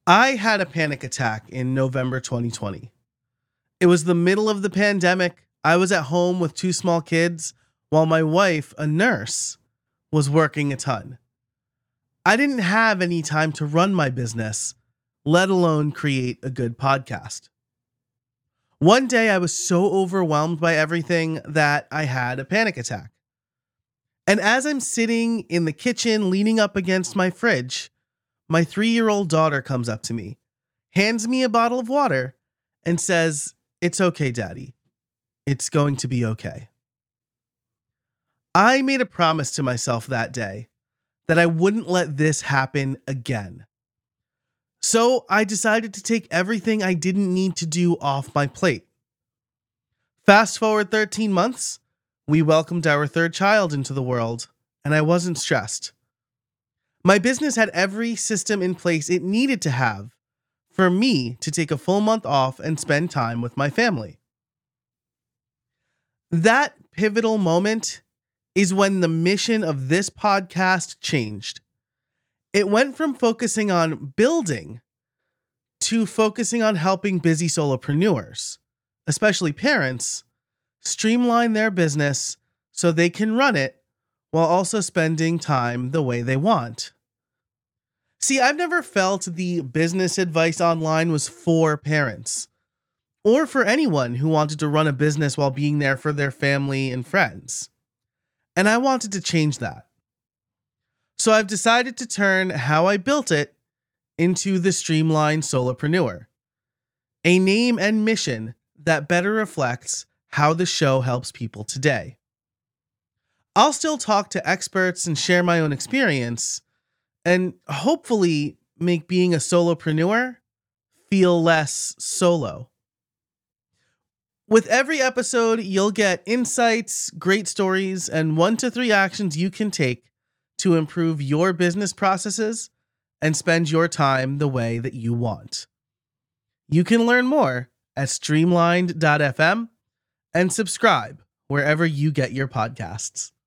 I had a panic attack in November 2020. It was the middle of the pandemic. I was at home with two small kids while my wife, a nurse, was working a ton. I didn't have any time to run my business, let alone create a good podcast. One day I was so overwhelmed by everything that I had a panic attack. And as I'm sitting in the kitchen leaning up against my fridge, my 3-year-old daughter comes up to me, hands me a bottle of water, and says, "It's okay, Daddy. It's going to be okay." I made a promise to myself that day that I wouldn't let this happen again. So I decided to take everything I didn't need to do off my plate. Fast forward 13 months, we welcomed our third child into the world, and I wasn't stressed. My business had every system in place it needed to have for me to take a full month off and spend time with my family. That pivotal moment is when the mission of this podcast changed. It went from focusing on building to focusing on helping busy solopreneurs, especially parents, streamline their business so they can run it while also spending time the way they want. See, I've never felt the business advice online was for parents or for anyone who wanted to run a business while being there for their family and friends. And I wanted to change that. So I've decided to turn how I built it into the Streamlined Solopreneur, a name and mission that better reflects how the show helps people today. I'll still talk to experts and share my own experience, and hopefully make being a solopreneur feel less solo. With every episode, you'll get insights, great stories, and 1 to 3 actions you can take to improve your business processes and spend your time the way that you want. You can learn more at streamlined.fm and subscribe wherever you get your podcasts.